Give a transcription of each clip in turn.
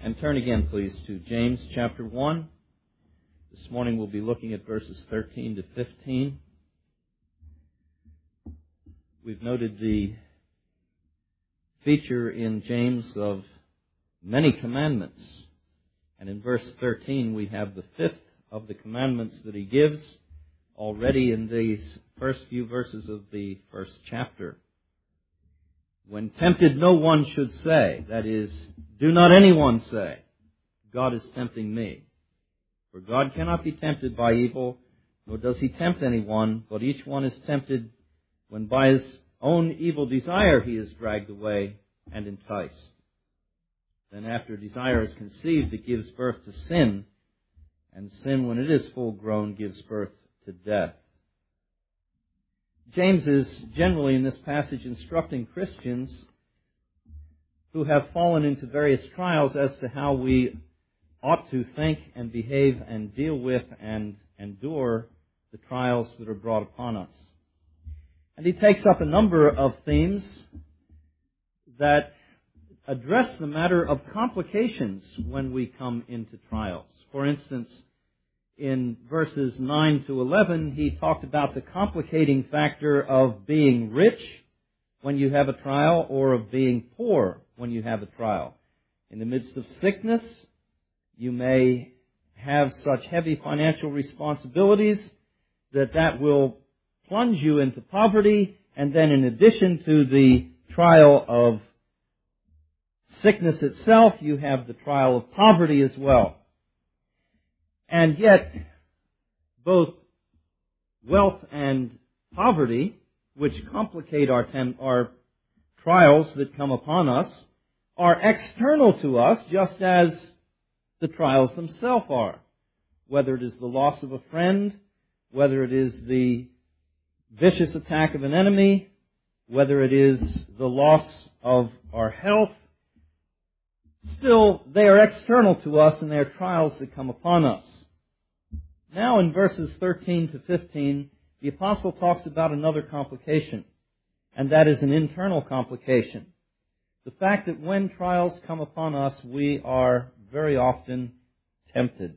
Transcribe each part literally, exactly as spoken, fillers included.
And turn again, please, to James chapter one. This morning we'll be looking at verses thirteen to fifteen. We've noted the feature in James of many commandments. And in verse thirteen we have the fifth of the commandments that he gives already in these first few verses of the first chapter. When tempted, no one should say, that is, do not anyone say, God is tempting me. For God cannot be tempted by evil, nor does he tempt anyone, but each one is tempted when by his own evil desire he is dragged away and enticed. Then after desire is conceived, it gives birth to sin, and sin, when it is full grown, gives birth to death. James is generally in this passage instructing Christians who have fallen into various trials as to how we ought to think and behave and deal with and endure the trials that are brought upon us. And he takes up a number of themes that address the matter of complications when we come into trials. For instance, in verses nine to eleven, he talked about the complicating factor of being rich when you have a trial or of being poor when you have a trial. In the midst of sickness, you may have such heavy financial responsibilities that that will plunge you into poverty, and then in addition to the trial of sickness itself, you have the trial of poverty as well. And yet, both wealth and poverty, which complicate our, tem- our trials that come upon us, are external to us just as the trials themselves are. Whether it is the loss of a friend, whether it is the vicious attack of an enemy, whether it is the loss of our health, still they are external to us and they are trials that come upon us. Now in verses thirteen to fifteen, the apostle talks about another complication, and that is an internal complication. The fact that when trials come upon us, we are very often tempted.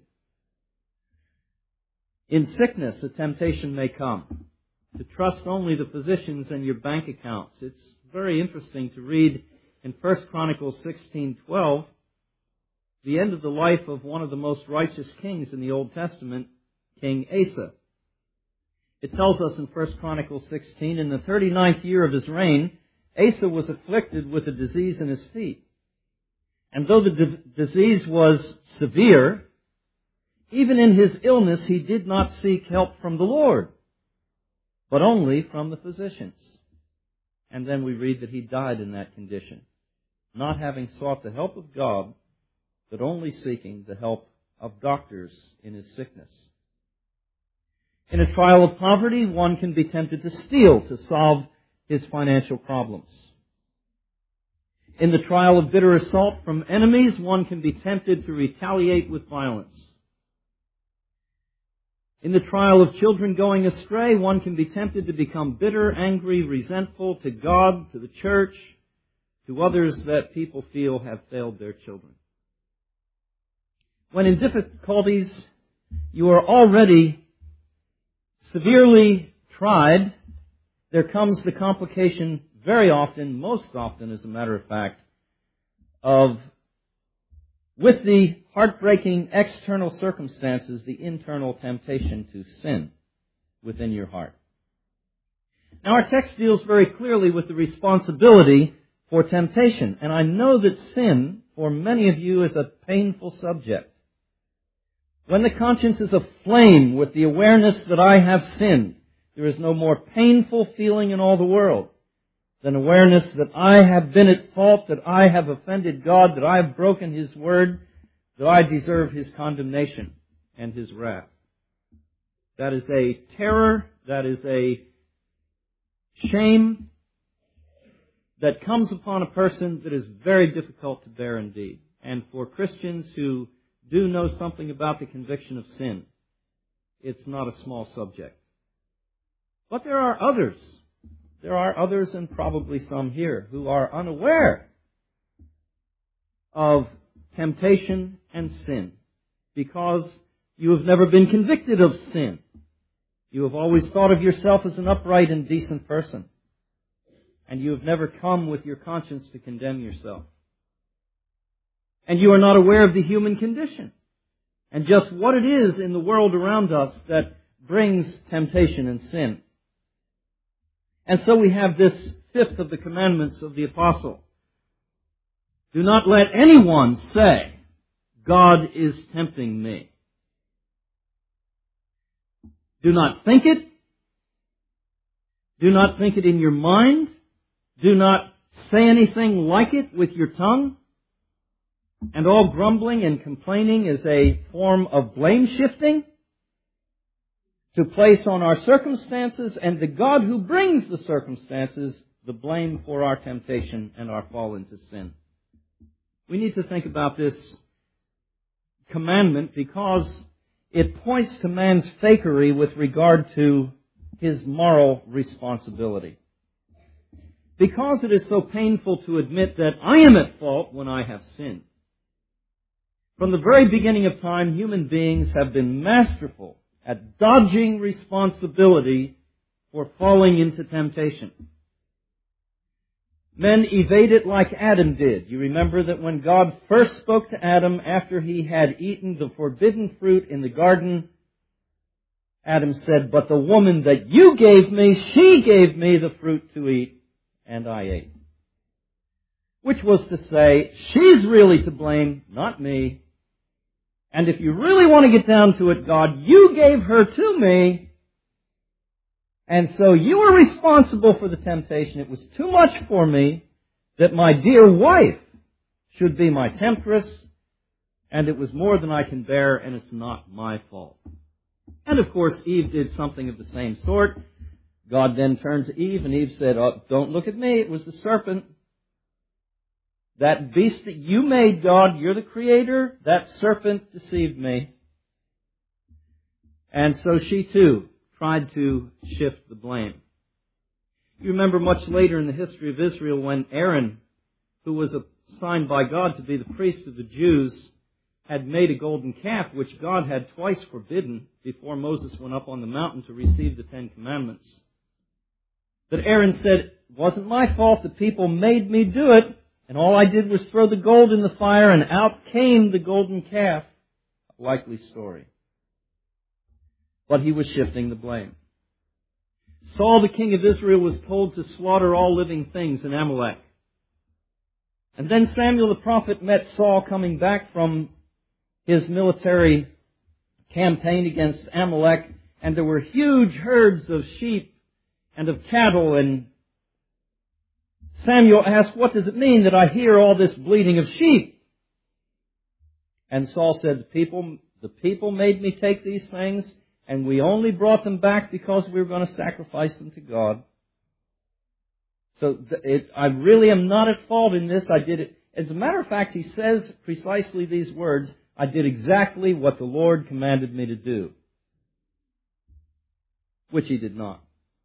In sickness, a temptation may come to trust only the physicians and your bank accounts. It's very interesting to read in First Chronicles sixteen twelve, the end of the life of one of the most righteous kings in the Old Testament, King Asa. It tells us in First Chronicles sixteen, in the thirty-ninth year of his reign, Asa was afflicted with a disease in his feet. And though the d- disease was severe, even in his illness he did not seek help from the Lord, but only from the physicians. And then we read that he died in that condition, not having sought the help of God, but only seeking the help of doctors in his sickness. In a trial of poverty, one can be tempted to steal to solve his financial problems. In the trial of bitter assault from enemies, one can be tempted to retaliate with violence. In the trial of children going astray, one can be tempted to become bitter, angry, resentful to God, to the church, to others that people feel have failed their children. When in difficulties, you are already severely tried, there comes the complication very often, most often as a matter of fact, of with the heartbreaking external circumstances, the internal temptation to sin within your heart. Now our text deals very clearly with the responsibility for temptation, and I know that sin, for many of you, is a painful subject. When the conscience is aflame with the awareness that I have sinned, there is no more painful feeling in all the world than awareness that I have been at fault, that I have offended God, that I have broken His word, that I deserve His condemnation and His wrath. That is a terror, that is a shame that comes upon a person that is very difficult to bear indeed. And for Christians who do know something about the conviction of sin, it's not a small subject. But there are others. There are others, and probably some here, who are unaware of temptation and sin because you have never been convicted of sin. You have always thought of yourself as an upright and decent person. And you have never come with your conscience to condemn yourself. And you are not aware of the human condition and just what it is in the world around us that brings temptation and sin. And so we have this fifth of the commandments of the apostle. Do not let anyone say, God is tempting me. Do not think it. Do not think it in your mind. Do not say anything like it with your tongue. And all grumbling and complaining is a form of blame shifting to place on our circumstances and the God who brings the circumstances the blame for our temptation and our fall into sin. We need to think about this commandment because it points to man's fakery with regard to his moral responsibility. Because it is so painful to admit that I am at fault when I have sinned. From the very beginning of time, human beings have been masterful at dodging responsibility for falling into temptation. Men evade it like Adam did. You remember that when God first spoke to Adam after he had eaten the forbidden fruit in the garden, Adam said, "But the woman that you gave me, she gave me the fruit to eat, and I ate." Which was to say, she's really to blame, not me. And if you really want to get down to it, God, you gave her to me, and so you were responsible for the temptation. It was too much for me that my dear wife should be my temptress, and it was more than I can bear, and it's not my fault. And of course, Eve did something of the same sort. God then turned to Eve, and Eve said, "Oh, don't look at me, it was the serpent. That beast that you made, God, you're the creator, that serpent deceived me." And so she too tried to shift the blame. You remember much later in the history of Israel when Aaron, who was assigned by God to be the priest of the Jews, had made a golden calf, which God had twice forbidden before Moses went up on the mountain to receive the Ten Commandments. That Aaron said, "It wasn't my fault, the people made me do it. And all I did was throw the gold in the fire, and out came the golden calf." A likely story. But he was shifting the blame. Saul, the king of Israel, was told to slaughter all living things in Amalek. And then Samuel the prophet met Saul coming back from his military campaign against Amalek, and there were huge herds of sheep and of cattle, and Samuel asked, "What does it mean that I hear all this bleating of sheep?" And Saul said, the people, the people made me take these things, and we only brought them back because we were going to sacrifice them to God. So it, I really am not at fault in this. I did it. As a matter of fact, he says precisely these words, "I did exactly what the Lord commanded me to do," which he did not.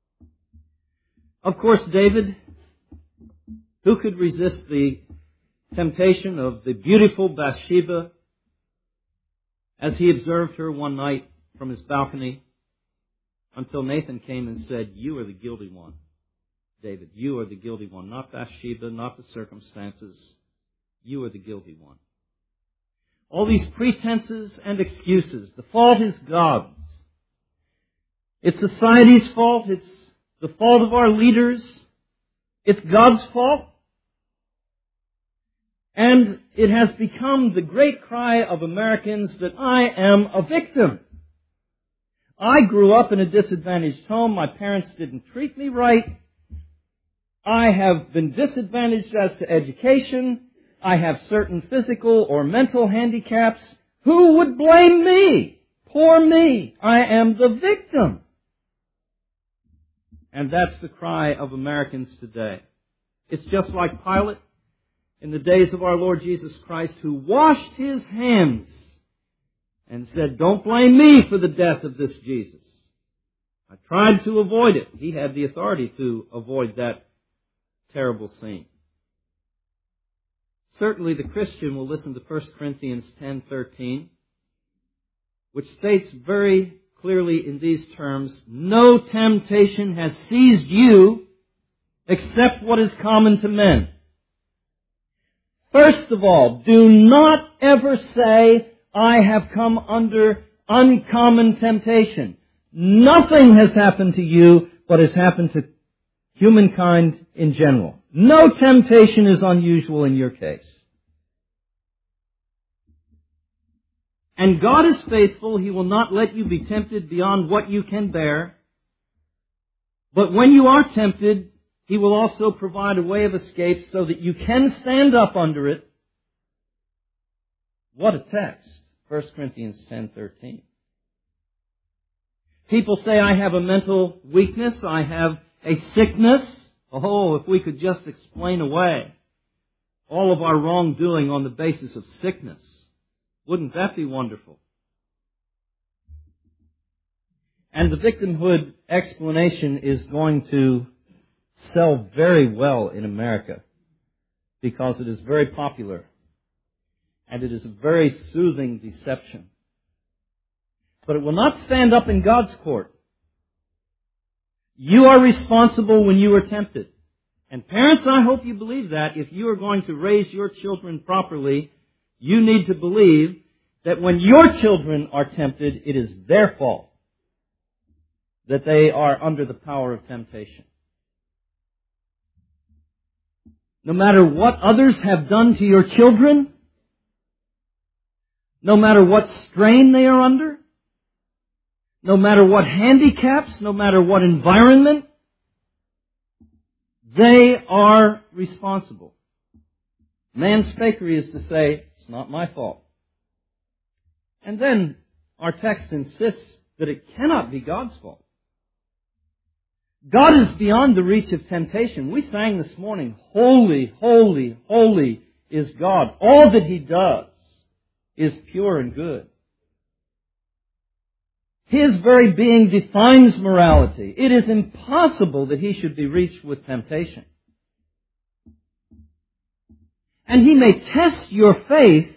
Of course, David, who could resist the temptation of the beautiful Bathsheba as he observed her one night from his balcony until Nathan came and said, "You are the guilty one, David. You are the guilty one. Not Bathsheba, not the circumstances. You are the guilty one." All these pretenses and excuses. The fault is God's. It's society's fault. It's the fault of our leaders. It's God's fault. And it has become the great cry of Americans that I am a victim. I grew up in a disadvantaged home. My parents didn't treat me right. I have been disadvantaged as to education. I have certain physical or mental handicaps. Who would blame me? Poor me. I am the victim. And that's the cry of Americans today. It's just like Pilate in the days of our Lord Jesus Christ, who washed his hands and said, "Don't blame me for the death of this Jesus. I tried to avoid it." He had the authority to avoid that terrible scene. Certainly the Christian will listen to First Corinthians ten thirteen, which states very clearly in these terms, no temptation has seized you except what is common to men. First of all, do not ever say, I have come under uncommon temptation. Nothing has happened to you but has happened to humankind in general. No temptation is unusual in your case. And God is faithful. He will not let you be tempted beyond what you can bear. But when you are tempted, He will also provide a way of escape so that you can stand up under it. What a text. First Corinthians ten thirteen. People say, I have a mental weakness, I have a sickness. Oh, if we could just explain away all of our wrongdoing on the basis of sickness. Wouldn't that be wonderful? And the victimhood explanation is going to sell very well in America because it is very popular and it is a very soothing deception. But it will not stand up in God's court. You are responsible when you are tempted. And parents, I hope you believe that. If you are going to raise your children properly, you need to believe that when your children are tempted, it is their fault that they are under the power of temptation. No matter what others have done to your children, no matter what strain they are under, no matter what handicaps, no matter what environment, they are responsible. Man's fakery is to say, it's not my fault. And then our text insists that it cannot be God's fault. God is beyond the reach of temptation. We sang this morning, holy, holy, holy is God. All that He does is pure and good. His very being defines morality. It is impossible that He should be reached with temptation. And He may test your faith,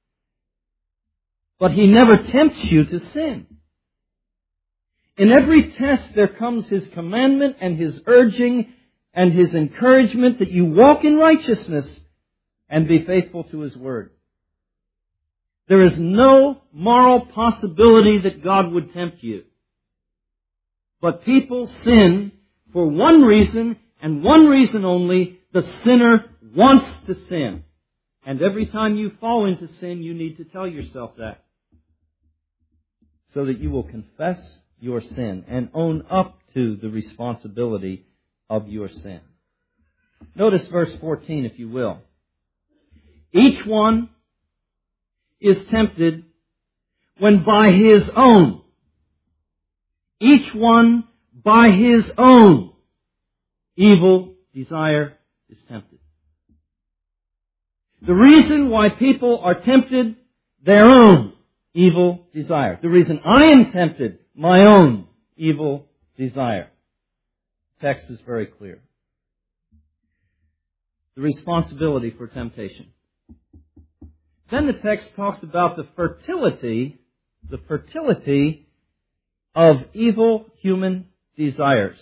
but He never tempts you to sin. In every test there comes His commandment and His urging and His encouragement that you walk in righteousness and be faithful to His Word. There is no moral possibility that God would tempt you. But people sin for one reason and one reason only. The sinner wants to sin. And every time you fall into sin, you need to tell yourself that, so that you will confess your sin and own up to the responsibility of your sin. Notice verse fourteen, if you will. Each one is tempted when by his own, each one by his own evil desire is tempted. The reason why people are tempted, their own evil desire. The reason I am tempted, my own evil desire. The text is very clear. The responsibility for temptation. Then the text talks about the fertility, the fertility of evil human desires.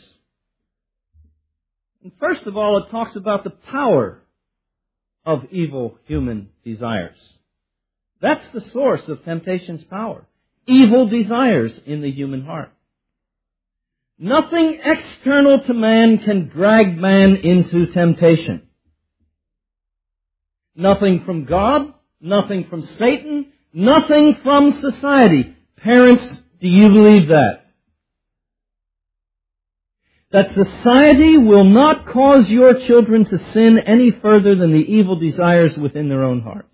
And first of all, it talks about the power of evil human desires. That's the source of temptation's power. Evil desires in the human heart. Nothing external to man can drag man into temptation. Nothing from God, nothing from Satan, nothing from society. Parents, do you believe that? That society will not cause your children to sin any further than the evil desires within their own hearts.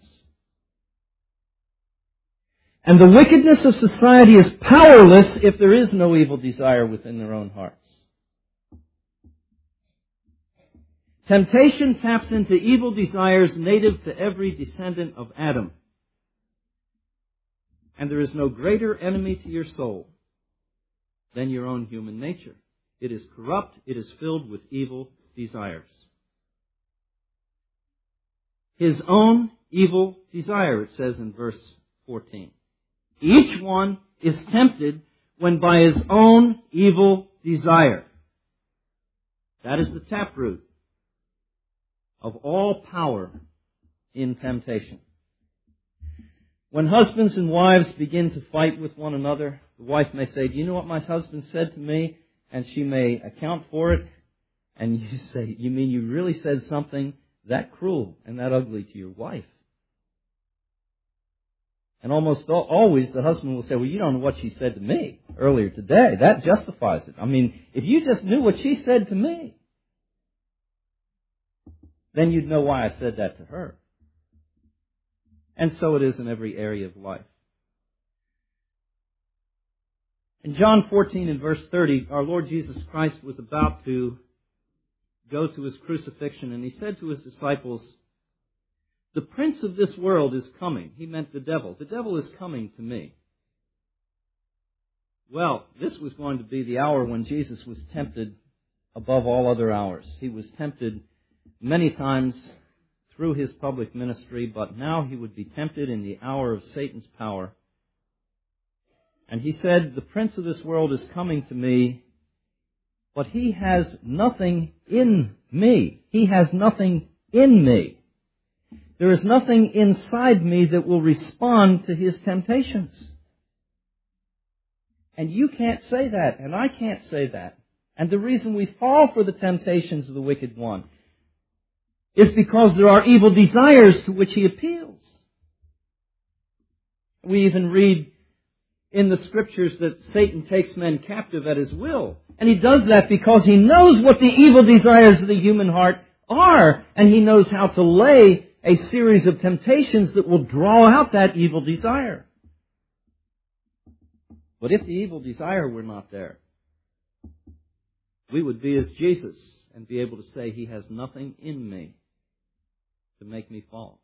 And the wickedness of society is powerless if there is no evil desire within their own hearts. Temptation taps into evil desires native to every descendant of Adam. And there is no greater enemy to your soul than your own human nature. It is corrupt. It is filled with evil desires. his own evil desire, it says in verse fourteen. Each one is tempted when by his own evil desire. That is the taproot of all power in temptation. When husbands and wives begin to fight with one another, the wife may say, "Do you know what my husband said to me?" And she may account for it. And you say, "You mean you really said something that cruel and that ugly to your wife?" And almost always the husband will say, "Well, you don't know what she said to me earlier today. That justifies it. I mean, if you just knew what she said to me, then you'd know why I said that to her." And so it is in every area of life. In John fourteen and verse thirty, our Lord Jesus Christ was about to go to his crucifixion, and he said to his disciples, "The prince of this world is coming." He meant the devil. "The devil is coming to me." Well, this was going to be the hour when Jesus was tempted above all other hours. He was tempted many times through his public ministry, but now he would be tempted in the hour of Satan's power. And he said, "The prince of this world is coming to me, but he has nothing in me. He has nothing in me. There is nothing inside me that will respond to his temptations." And you can't say that, and I can't say that. And the reason we fall for the temptations of the wicked one is because there are evil desires to which he appeals. We even read in the Scriptures that Satan takes men captive at his will. And he does that because he knows what the evil desires of the human heart are, and he knows how to lay a series of temptations that will draw out that evil desire. But if the evil desire were not there, we would be as Jesus and be able to say, "He has nothing in me to make me fall."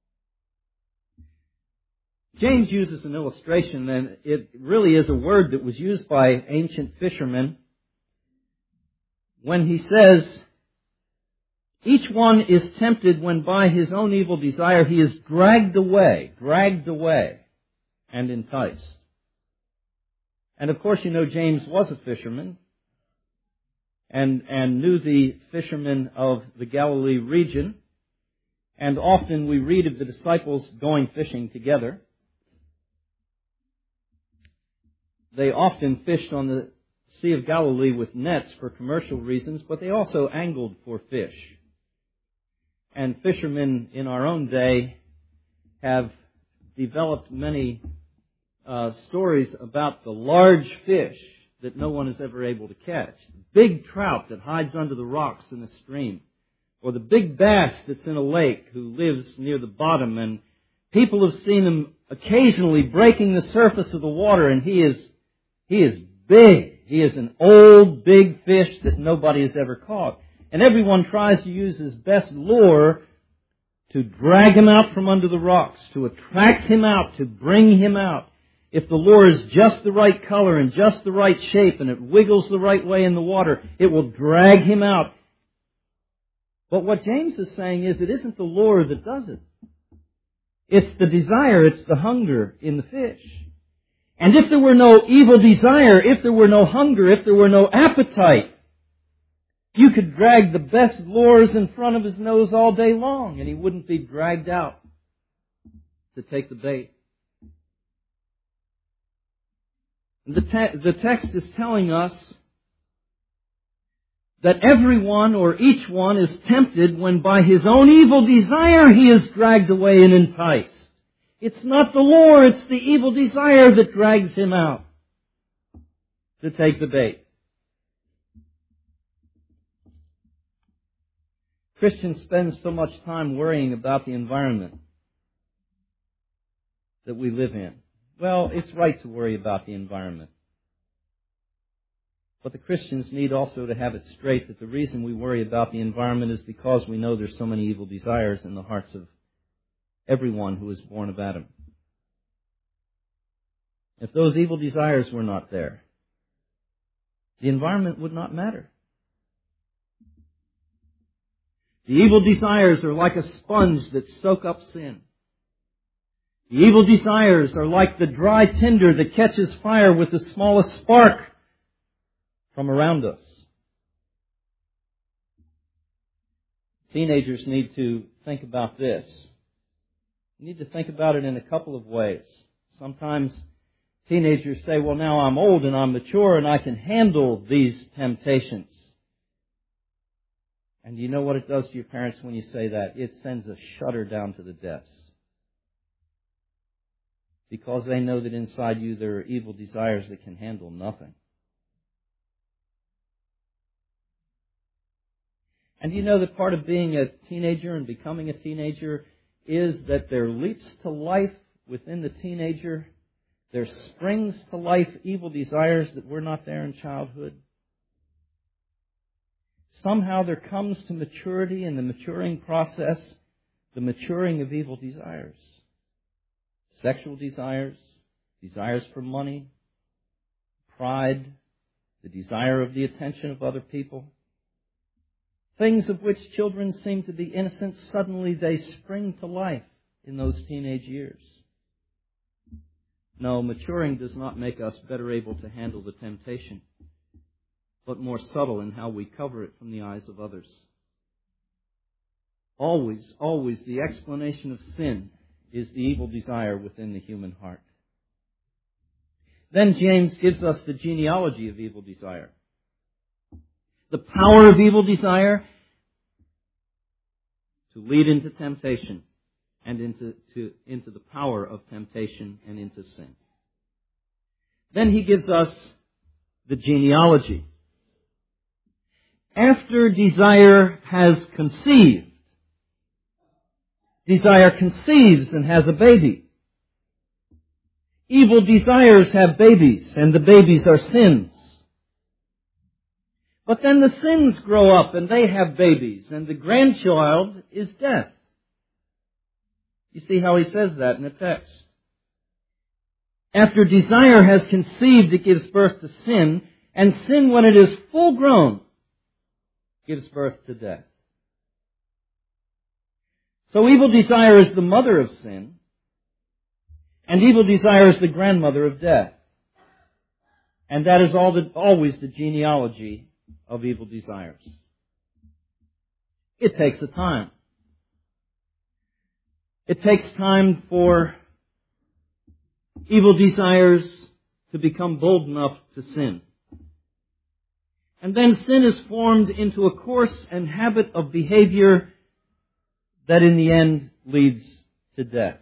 James uses an illustration, and it really is a word that was used by ancient fishermen when he says, "Each one is tempted when by his own evil desire he is dragged away, dragged away, and enticed." And of course, you know, James was a fisherman and, and knew the fishermen of the Galilee region. And often we read of the disciples going fishing together. They often fished on the Sea of Galilee with nets for commercial reasons, but they also angled for fish. And fishermen in our own day have developed many uh, stories about the large fish that no one is ever able to catch. Big trout that hides under the rocks in a stream. Or the big bass that's in a lake who lives near the bottom, and people have seen him occasionally breaking the surface of the water, and he is he is big. He is an old, big fish that nobody has ever caught. And everyone tries to use his best lure to drag him out from under the rocks, to attract him out, to bring him out. If the lure is just the right color and just the right shape and it wiggles the right way in the water, it will drag him out. But what James is saying is it isn't the lure that does it. It's the desire, it's the hunger in the fish. And if there were no evil desire, if there were no hunger, if there were no appetite, you could drag the best lures in front of his nose all day long and he wouldn't be dragged out to take the bait. The, te- the text is telling us that everyone or each one is tempted when by his own evil desire he is dragged away and enticed. It's not the lure, it's the evil desire that drags him out to take the bait. Christians spend so much time worrying about the environment that we live in. Well, it's right to worry about the environment. But the Christians need also to have it straight that the reason we worry about the environment is because we know there's so many evil desires in the hearts of everyone who is born of Adam. If those evil desires were not there, the environment would not matter. The evil desires are like a sponge that soak up sin. The evil desires are like the dry tinder that catches fire with the smallest spark from around us. Teenagers need to think about this. You need to think about it in a couple of ways. Sometimes teenagers say, well, now I'm old and I'm mature and I can handle these temptations. And you know what it does to your parents when you say that? It sends a shudder down to the depths. Because they know that inside you there are evil desires that can handle nothing. And you know that part of being a teenager and becoming a teenager is that there are leaps to life within the teenager. There are springs to life, evil desires that were not there in childhood. Somehow there comes to maturity in the maturing process, the maturing of evil desires. Sexual desires, desires for money, pride, the desire of the attention of other people. Things of which children seem to be innocent, suddenly they spring to life in those teenage years. No, maturing does not make us better able to handle the temptation, but more subtle in how we cover it from the eyes of others. Always, always the explanation of sin is the evil desire within the human heart. Then James gives us the genealogy of evil desire. The power of evil desire to lead into temptation and into, to, into the power of temptation and into sin. Then he gives us the genealogy. After desire has conceived, desire conceives and has a baby. Evil desires have babies, and the babies are sins. But then the sins grow up and they have babies, and the grandchild is death. You see how he says that in the text. After desire has conceived, it gives birth to sin, and sin, when it is full grown, gives birth to death. So evil desire is the mother of sin, and evil desire is the grandmother of death. And that is all the, always the genealogy of evil desires. It takes a time. It takes time for evil desires to become bold enough to sin. And then sin is formed into a course and habit of behavior that in the end leads to death.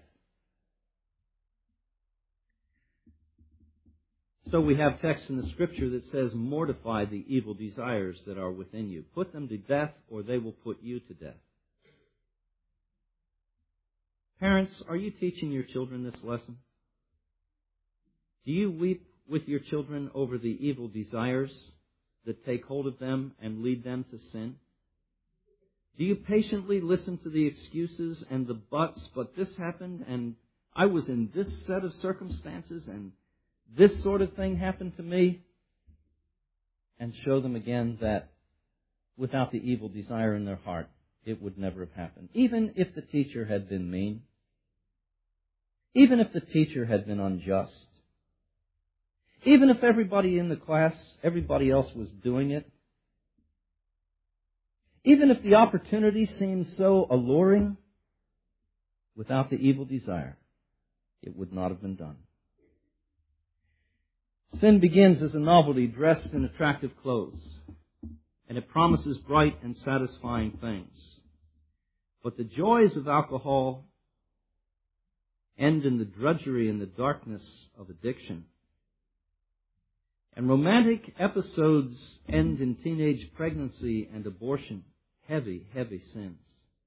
So we have text in the Scripture that says, mortify the evil desires that are within you. Put them to death, or they will put you to death. Parents, are you teaching your children this lesson? Do you weep with your children over the evil desires that take hold of them and lead them to sin? Do you patiently listen to the excuses and the buts, but this happened, and I was in this set of circumstances, and this sort of thing happened to me? And show them again that without the evil desire in their heart, it would never have happened. Even if the teacher had been mean, even if the teacher had been unjust, even if everybody in the class, everybody else was doing it, even if the opportunity seemed so alluring, without the evil desire, it would not have been done. Sin begins as a novelty dressed in attractive clothes, and it promises bright and satisfying things. But the joys of alcohol end in the drudgery and the darkness of addiction. And romantic episodes end in teenage pregnancy and abortion. Heavy, heavy sins.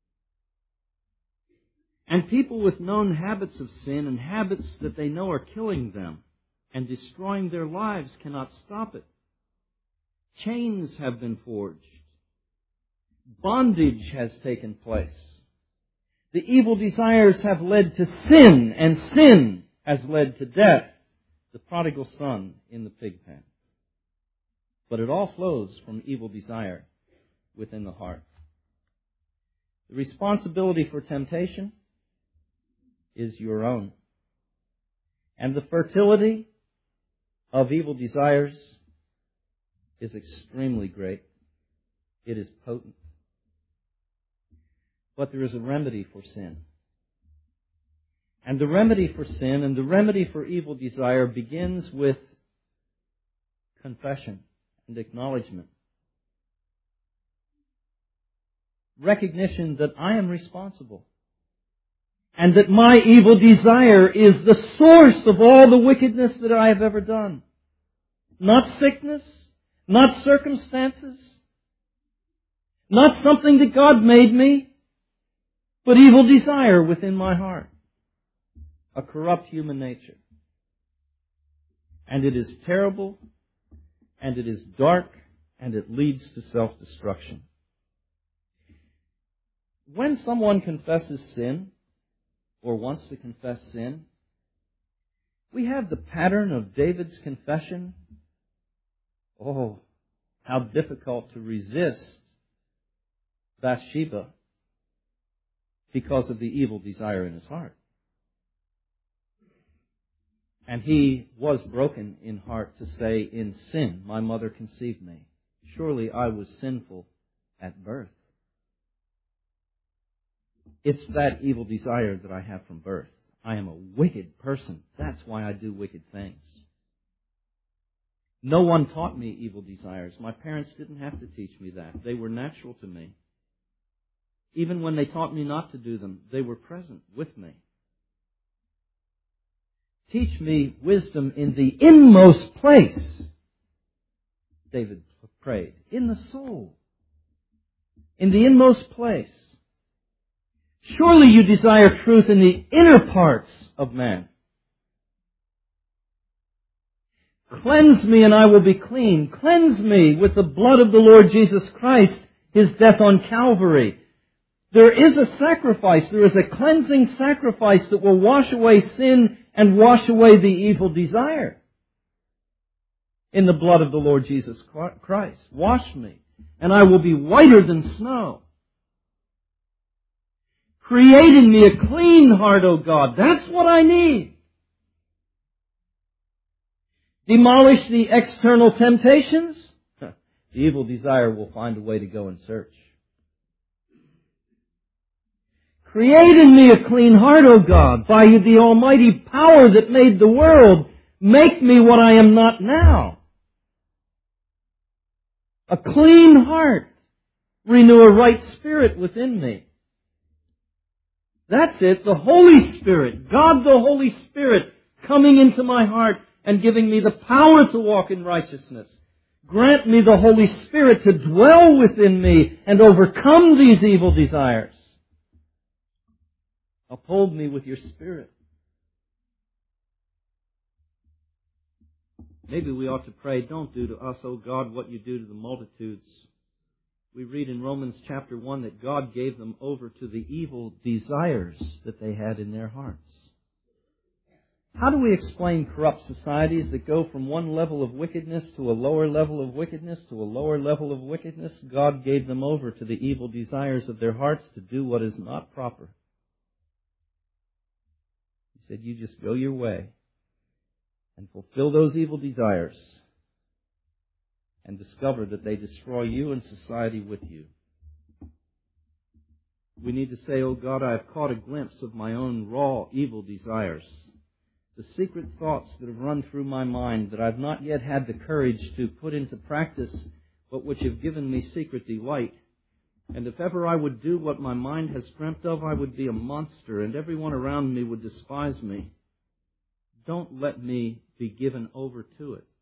And people with known habits of sin and habits that they know are killing them and destroying their lives cannot stop it. Chains have been forged. Bondage has taken place. The evil desires have led to sin, and sin has led to death. The prodigal son in the pig pen. But it all flows from evil desire within the heart. The responsibility for temptation is your own. And the fertility of evil desires is extremely great. It is potent. But there is a remedy for sin. And the remedy for sin and the remedy for evil desire begins with confession and acknowledgement. Recognition that I am responsible. And that my evil desire is the source of all the wickedness that I have ever done. Not sickness, not circumstances, not something that God made me, but evil desire within my heart. A corrupt human nature. And it is terrible, and it is dark, and it leads to self-destruction. When someone confesses sin, or wants to confess sin, we have the pattern of David's confession. Oh, how difficult to resist Bathsheba because of the evil desire in his heart. And he was broken in heart to say, in sin my mother conceived me. Surely I was sinful at birth. It's that evil desire that I have from birth. I am a wicked person. That's why I do wicked things. No one taught me evil desires. My parents didn't have to teach me that. They were natural to me. Even when they taught me not to do them, they were present with me. Teach me wisdom in the inmost place, David prayed, in the soul, in the inmost place. Surely you desire truth in the inner parts of man. Cleanse me and I will be clean. Cleanse me with the blood of the Lord Jesus Christ, His death on Calvary. There is a sacrifice, there is a cleansing sacrifice that will wash away sin and wash away the evil desire. In the blood of the Lord Jesus Christ. Wash me, and I will be whiter than snow. Create in me a clean heart, O God. That's what I need. Demolish the external temptations. The evil desire will find a way to go and search. Create in me a clean heart, O God. By the almighty power that made the world, make me what I am not now. A clean heart. Renew a right spirit within me. That's it, the Holy Spirit, God the Holy Spirit, coming into my heart and giving me the power to walk in righteousness. Grant me the Holy Spirit to dwell within me and overcome these evil desires. Uphold me with your Spirit. Maybe we ought to pray, don't do to us, O God, what you do to the multitudes. We read in Romans chapter one that God gave them over to the evil desires that they had in their hearts. How do we explain corrupt societies that go from one level of wickedness to a lower level of wickedness to a lower level of wickedness? God gave them over to the evil desires of their hearts to do what is not proper. He said, you just go your way and fulfill those evil desires and discover that they destroy you and society with you. We need to say, oh God, I have caught a glimpse of my own raw evil desires. The secret thoughts that have run through my mind that I've not yet had the courage to put into practice, but which have given me secret delight. And if ever I would do what my mind has dreamt of, I would be a monster, and everyone around me would despise me. Don't let me be given over to it.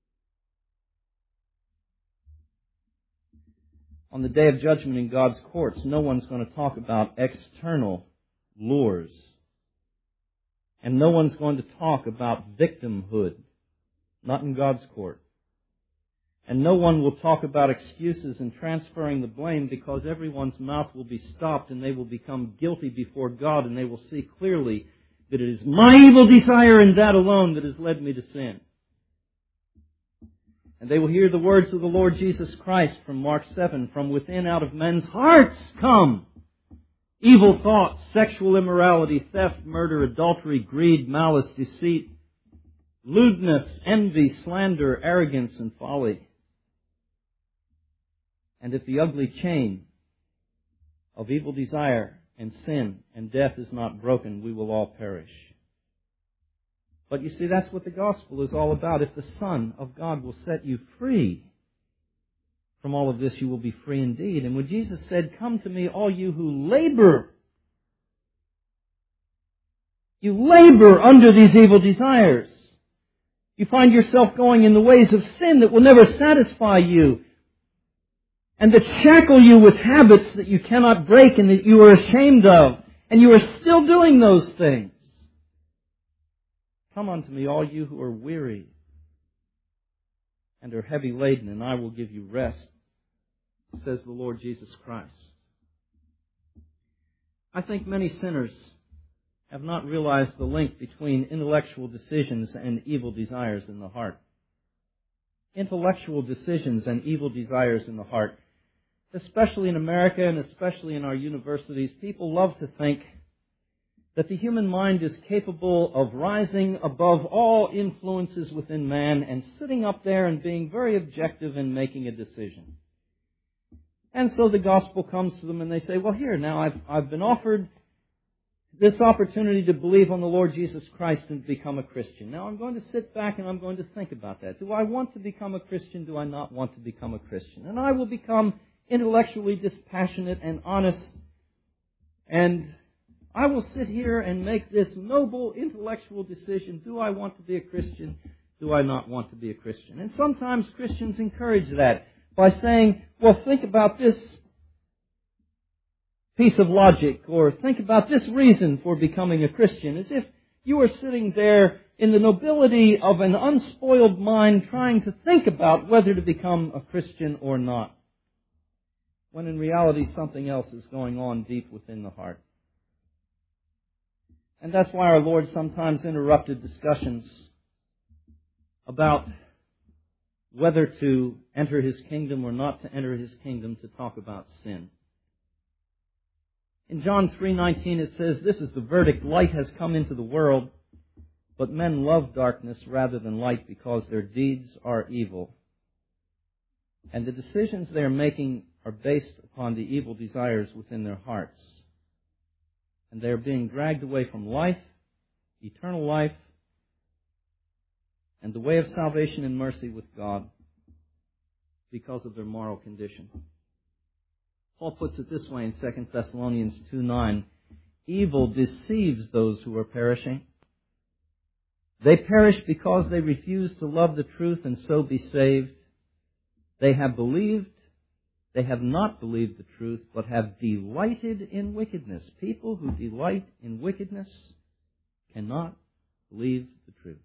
On the day of judgment in God's courts, no one's going to talk about external lures. And no one's going to talk about victimhood. Not in God's court. And no one will talk about excuses and transferring the blame, because everyone's mouth will be stopped and they will become guilty before God, and they will see clearly that it is my evil desire and that alone that has led me to sin. And they will hear the words of the Lord Jesus Christ from Mark seven, from within out of men's hearts come evil thoughts, sexual immorality, theft, murder, adultery, greed, malice, deceit, lewdness, envy, slander, arrogance, and folly. And if the ugly chain of evil desire and sin and death is not broken, we will all perish. But you see, that's what the gospel is all about. If the Son of God will set you free from all of this, you will be free indeed. And when Jesus said, "Come to me, all you who labor," you labor under these evil desires. You find yourself going in the ways of sin that will never satisfy you, and that shackle you with habits that you cannot break and that you are ashamed of, and you are still doing those things. "Come unto me, all you who are weary and are heavy laden, and I will give you rest," says the Lord Jesus Christ. I think many sinners have not realized the link between intellectual decisions and evil desires in the heart. Intellectual decisions and evil desires in the heart. Especially in America and especially in our universities, people love to think that the human mind is capable of rising above all influences within man and sitting up there and being very objective and making a decision. And so the gospel comes to them and they say, well, here, now I've, I've been offered this opportunity to believe on the Lord Jesus Christ and become a Christian. Now I'm going to sit back and I'm going to think about that. Do I want to become a Christian? Do I not want to become a Christian? And I will become intellectually dispassionate and honest, and I will sit here and make this noble intellectual decision. Do I want to be a Christian? Do I not want to be a Christian? And sometimes Christians encourage that by saying, well, think about this piece of logic, or think about this reason for becoming a Christian, as if you are sitting there in the nobility of an unspoiled mind trying to think about whether to become a Christian or not, when in reality something else is going on deep within the heart. And that's why our Lord sometimes interrupted discussions about whether to enter His kingdom or not to enter His kingdom to talk about sin. In John three nineteen it says, "This is the verdict, light has come into the world, but men love darkness rather than light because their deeds are evil." And the decisions they are making are based upon the evil desires within their hearts. And they are being dragged away from life, eternal life, and the way of salvation and mercy with God because of their moral condition. Paul puts it this way in Second Thessalonians two nine, "Evil deceives those who are perishing. They perish because they refuse to love the truth and so be saved. They have believed, they have not believed the truth, but have delighted in wickedness." People who delight in wickedness cannot believe the truth.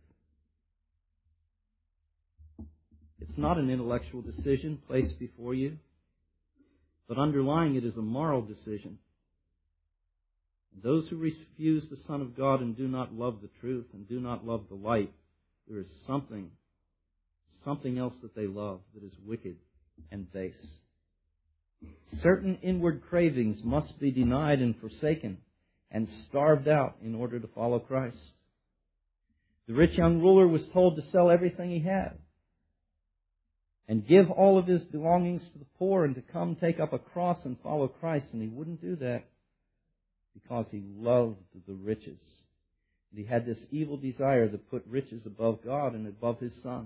It's not an intellectual decision placed before you, but underlying it is a moral decision. Those who refuse the Son of God and do not love the truth and do not love the light, there is something, something else that they love that is wicked and base. Certain inward cravings must be denied and forsaken and starved out in order to follow Christ. The rich young ruler was told to sell everything he had and give all of his belongings to the poor and to come take up a cross and follow Christ. And he wouldn't do that because he loved the riches. And he had this evil desire to put riches above God and above His Son.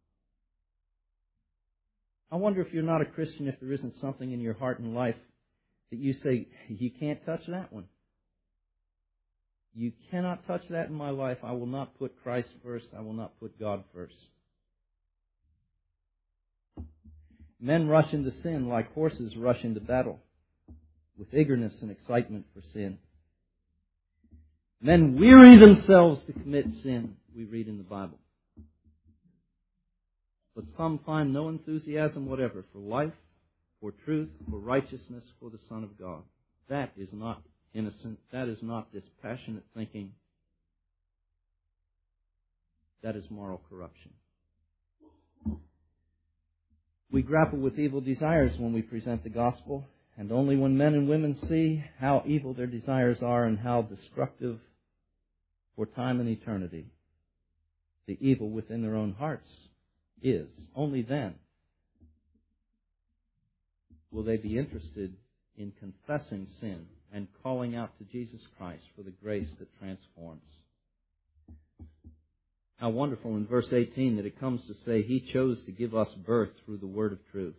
I wonder if you're not a Christian, if there isn't something in your heart and life that you say, you can't touch that one. You cannot touch that in my life. I will not put Christ first. I will not put God first. Men rush into sin like horses rush into battle, with eagerness and excitement for sin. Men weary themselves to commit sin, we read in the Bible. But some find no enthusiasm whatever for life, for truth, for righteousness, for the Son of God. That is not innocent. That is not dispassionate thinking. That is moral corruption. We grapple with evil desires when we present the gospel, And only when men and women see how evil their desires are and how destructive for time and eternity the evil within their own hearts is, only then will they be interested in confessing sin and calling out to Jesus Christ for the grace that transforms. How wonderful in verse eighteen that it comes to say He chose to give us birth through the word of truth,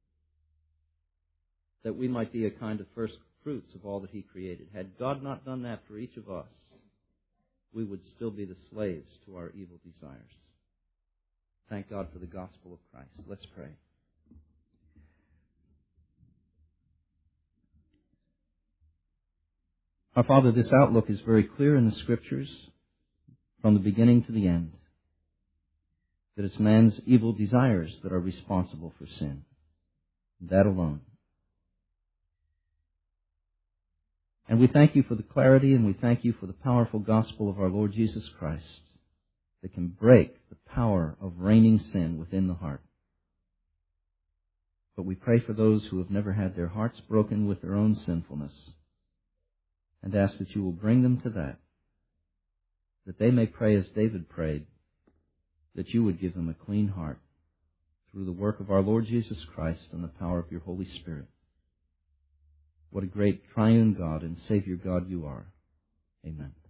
that we might be a kind of first fruits of all that He created. Had God not done that for each of us, we would still be the slaves to our evil desires. Thank God for the gospel of Christ. Let's pray. Our Father, this outlook is very clear in the Scriptures from the beginning to the end, that it's man's evil desires that are responsible for sin. That alone. And we thank You for the clarity, and we thank You for the powerful gospel of our Lord Jesus Christ that can break the power of reigning sin within the heart. But we pray for those who have never had their hearts broken with their own sinfulness, and ask that You will bring them to that, that they may pray as David prayed, that You would give them a clean heart through the work of our Lord Jesus Christ and the power of Your Holy Spirit. What a great triune God and Savior God You are. Amen.